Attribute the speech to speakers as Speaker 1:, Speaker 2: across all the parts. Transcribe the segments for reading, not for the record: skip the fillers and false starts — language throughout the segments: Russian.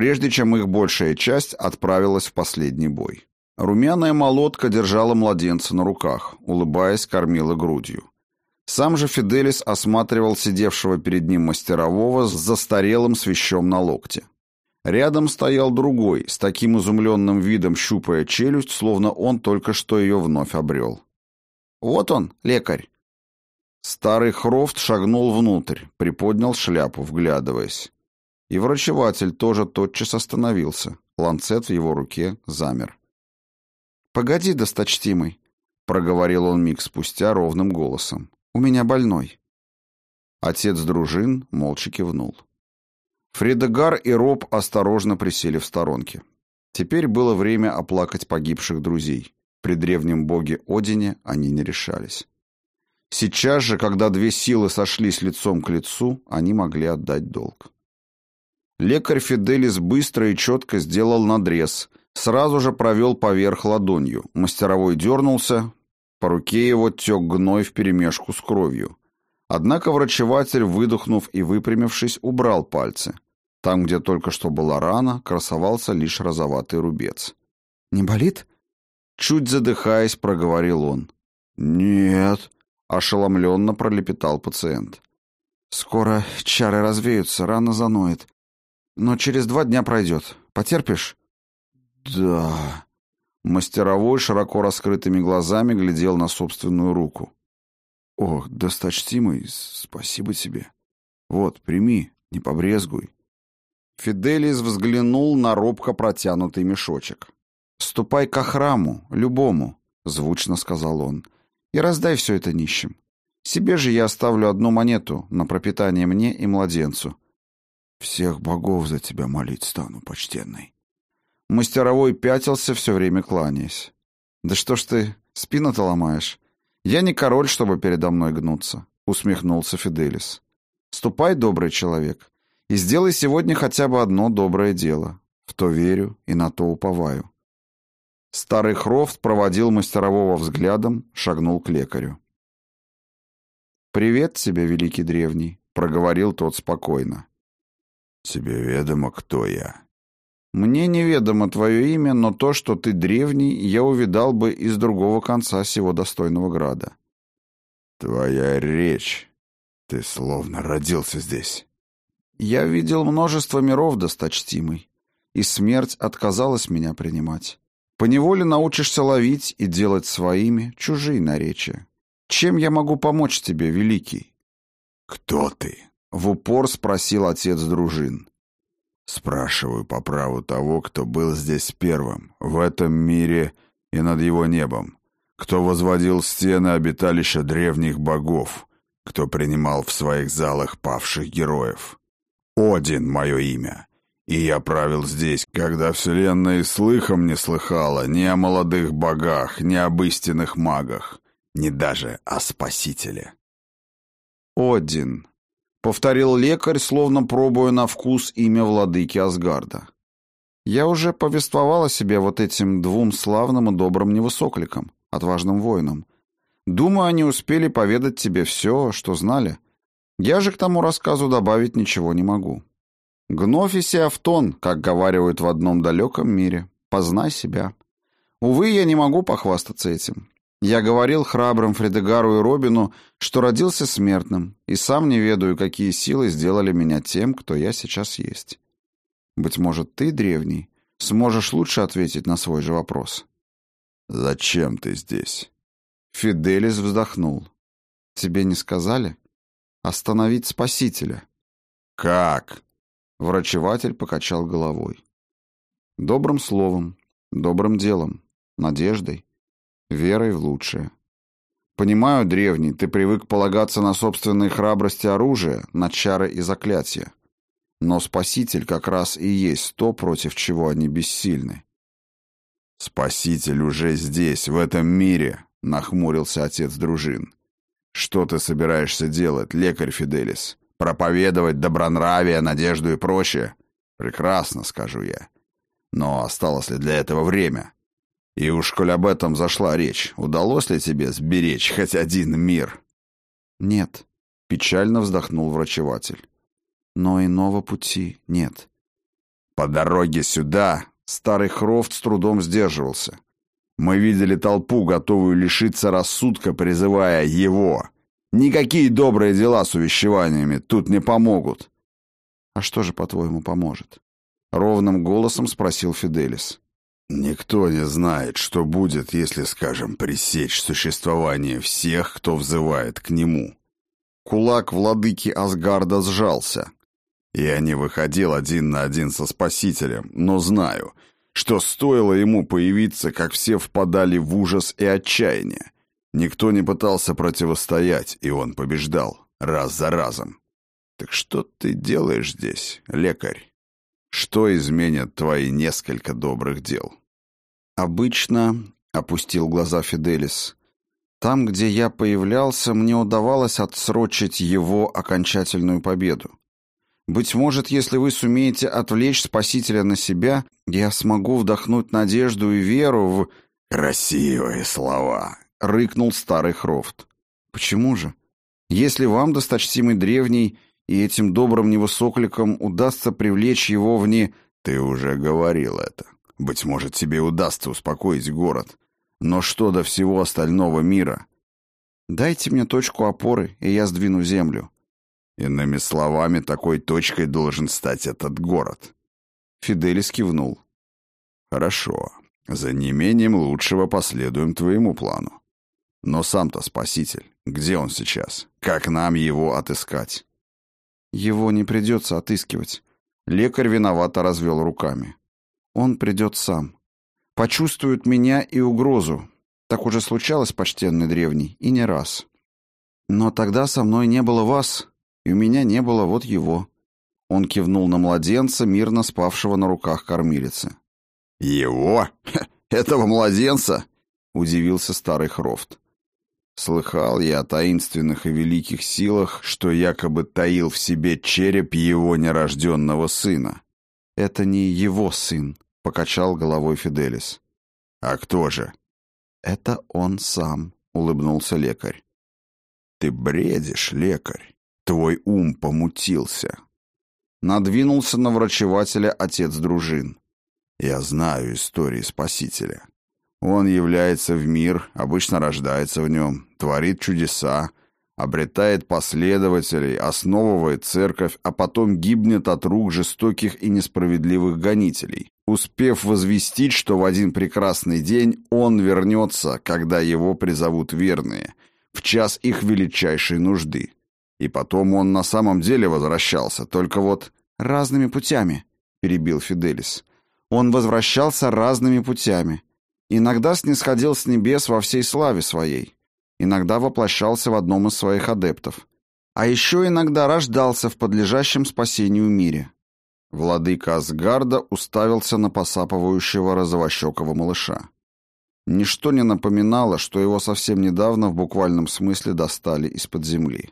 Speaker 1: прежде чем их большая часть отправилась в последний бой. Румяная молодка держала младенца на руках, улыбаясь, кормила грудью. Сам же Фиделис осматривал сидевшего перед ним мастерового с застарелым свящом на локте. Рядом стоял другой, с таким изумленным видом щупая челюсть, словно он только что ее вновь обрел. «Вот он, лекарь!» Старый Хрофт шагнул внутрь, приподнял шляпу, вглядываясь. И врачеватель тоже тотчас остановился. Ланцет в его руке замер. «Погоди, досточтимый», — проговорил он миг спустя ровным голосом. «У меня больной». Отец дружин молча кивнул. Фредегар и Роб осторожно присели в сторонке. Теперь было время оплакать погибших друзей. При древнем боге Одине они не решались. Сейчас же, когда две силы сошлись лицом к лицу, они могли отдать долг. Лекарь Фиделис быстро и четко сделал надрез, сразу же провел поверх ладонью. Мастеровой дернулся, по руке его тек гной вперемешку с кровью. Однако врачеватель, выдохнув и выпрямившись, убрал пальцы. Там, где только что была рана, красовался лишь розоватый рубец. «Не болит?» Чуть задыхаясь, проговорил он. «Нет», — ошеломленно пролепетал пациент. «Скоро чары развеются, рана заноет. Но через 2 дня пройдет. Потерпишь?» «Да». Мастеровой широко раскрытыми глазами глядел на собственную руку. «Ох, досточтимый, спасибо тебе. Вот, прими, не побрезгуй». Фиделис взглянул на робко протянутый мешочек. «Ступай ко храму, любому», — звучно сказал он, — «и раздай все это нищим. Себе же я оставлю 1 монету на пропитание мне и младенцу». «Всех богов за тебя молить стану, почтенный». Мастеровой пятился, все время кланяясь. «Да что ж ты, спину-то ломаешь? Я не король, чтобы передо мной гнуться», — усмехнулся Фиделис. «Ступай, добрый человек, и сделай сегодня хотя бы одно доброе дело. В то верю и на то уповаю». Старый Хрофт проводил мастерового взглядом, шагнул к лекарю. «Привет тебе, великий древний», — проговорил тот спокойно. «Тебе ведомо, кто я?» «Мне неведомо твое имя, но то, что ты древний, я увидал бы из другого конца сего достойного града». «Твоя речь. Ты словно родился здесь». «Я видел множество миров, досточтимый, и смерть отказалась меня принимать. Поневоле научишься ловить и делать своими чужие наречия. Чем я могу помочь тебе, великий?» «Кто ты?» — в упор спросил отец дружин. «Спрашиваю по праву того, кто был здесь первым, в этом мире и над его небом, кто возводил стены обиталища древних богов, кто принимал в своих залах павших героев. Один — мое имя, и я правил здесь, когда вселенная и слыхом не слыхала ни о молодых богах, ни об истинных магах, ни даже о Спасителе». «Один», — повторил лекарь, словно пробуя на вкус имя владыки Асгарда. «Я уже повествовал о себе вот этим 2 славным и добрым невысокликам, отважным воинам. Думаю, они успели поведать тебе все, что знали. Я же к тому рассказу добавить ничего не могу. Гнофис и Автон, как говаривают в одном далеком мире, познай себя. Увы, я не могу похвастаться этим. Я говорил храбрым Фредегару и Робину, что родился смертным, и сам не ведаю, какие силы сделали меня тем, кто я сейчас есть. Быть может, ты, древний, сможешь лучше ответить на свой же вопрос». «Зачем ты здесь?» Фиделис вздохнул. «Тебе не сказали? Остановить Спасителя». «Как?» Врачеватель покачал головой. «Добрым словом, добрым делом, надеждой, верой в лучшее. Понимаю, древний, ты привык полагаться на собственные храбрость и оружие, на чары и заклятия. Но Спаситель как раз и есть то, против чего они бессильны». «Спаситель уже здесь, в этом мире», — нахмурился отец дружин. «Что ты собираешься делать, лекарь Фиделис? Проповедовать добронравие, надежду и прочее? Прекрасно, скажу я. Но осталось ли для этого время? И уж коль об этом зашла речь, удалось ли тебе сберечь хоть один мир?» «Нет», — печально вздохнул врачеватель. «Но иного пути нет. По дороге сюда старый Хрофт с трудом сдерживался. Мы видели толпу, готовую лишиться рассудка, призывая его. Никакие добрые дела с увещеваниями тут не помогут. А что же, по-твоему, поможет? Ровным голосом спросил Фиделис. Никто не знает, что будет, если, скажем, пресечь существование всех, кто взывает к нему. Кулак владыки Асгарда сжался. Я не выходил один на один со Спасителем, но знаю, что стоило ему появиться, как все впадали в ужас и отчаяние. Никто не пытался противостоять, и он побеждал, раз за разом. Так что ты делаешь здесь, лекарь? Что изменят твои несколько добрых дел? Обычно, опустил глаза Фиделис, там, где я появлялся, мне удавалось отсрочить его окончательную победу. Быть может, если вы сумеете отвлечь Спасителя на себя, я смогу вдохнуть надежду и веру в... «Красивые слова!» — рыкнул старый Хрофт. «Почему же? Если вам, досточтимый древний, и этим добрым невысокликам удастся привлечь его в не...» «Ты уже говорил это. Быть может, тебе удастся успокоить город. Но что до всего остального мира?» «Дайте мне точку опоры, и я сдвину землю». Иными словами, такой точкой должен стать этот город. Фиделис кивнул. Хорошо. За неимением лучшего последуем твоему плану. Но сам-то Спаситель, где он сейчас? Как нам его отыскать? Его не придется отыскивать. Лекарь виновато развел руками. Он придет сам. Почувствует меня и угрозу. Так уже случалось, почтенный древний, и не раз. Но тогда со мной не было вас, и у меня не было вот его. Он кивнул на младенца, мирно спавшего на руках кормилицы. «Его? Этого младенца?» — удивился старый Хрофт. Слыхал я о таинственных и великих силах, что якобы таил в себе череп его нерожденного сына. «Это не его сын», — покачал головой Фиделис. «А кто же?» «Это он сам», — улыбнулся лекарь. «Ты бредишь, лекарь. Твой ум помутился». Надвинулся на врачевателя отец дружин. «Я знаю истории Спасителя. Он является в мир, обычно рождается в нем, творит чудеса, обретает последователей, основывает церковь, а потом гибнет от рук жестоких и несправедливых гонителей, успев возвестить, что в один прекрасный день он вернется, когда его призовут верные, в час их величайшей нужды. И потом он на самом деле возвращался, только вот разными путями», — перебил Фиделис. «Он возвращался разными путями. Иногда снисходил с небес во всей славе своей, иногда воплощался в одном из своих адептов, а еще иногда рождался в подлежащем спасению мире». Владыка Асгарда уставился на посапывающего розовощекого малыша. Ничто не напоминало, что его совсем недавно в буквальном смысле достали из-под земли.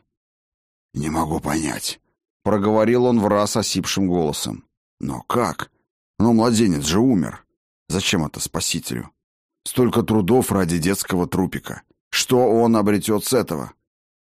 Speaker 1: «Не могу понять», — проговорил он враз осипшим голосом. «Но как? Но младенец же умер. Зачем это Спасителю? Столько трудов ради детского трупика. Что он обретет с этого?»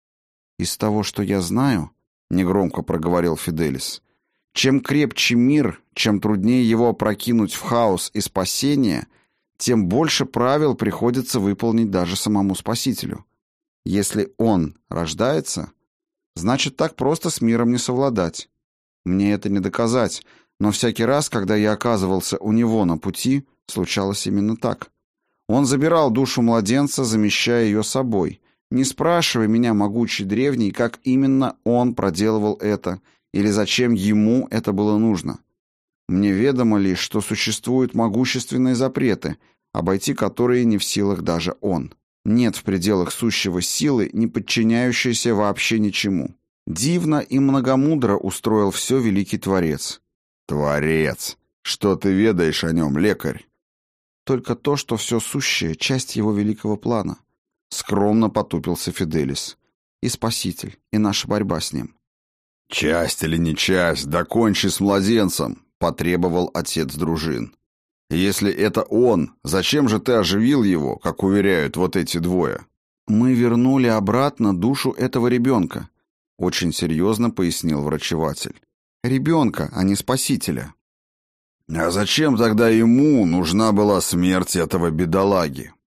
Speaker 1: «Из того, что я знаю», — негромко проговорил Фиделис, «чем крепче мир, чем труднее его опрокинуть в хаос и спасение, тем больше правил приходится выполнить даже самому Спасителю. Если он рождается, значит, так просто с миром не совладать. Мне это не доказать, но всякий раз, когда я оказывался у него на пути, случалось именно так. Он забирал душу младенца, замещая ее собой. Не спрашивай меня, могучий древний, как именно он проделывал это, или зачем ему это было нужно. Мне ведомо лишь, что существуют могущественные запреты, обойти которые не в силах даже он. Нет в пределах сущего силы, не подчиняющейся вообще ничему. Дивно и многомудро устроил все великий Творец». «Творец! Что ты ведаешь о нем, лекарь?» «Только то, что все сущее — часть его великого плана», — скромно потупился Фиделис. «И Спаситель, и наша борьба с ним». «Часть или не часть, докончи с младенцем», — потребовал отец дружин. «Если это он, зачем же ты оживил его, как уверяют вот эти двое?» «Мы вернули обратно душу этого ребенка», — очень серьезно пояснил врачеватель. «Ребенка, а не Спасителя». А зачем тогда ему нужна была смерть этого бедолаги?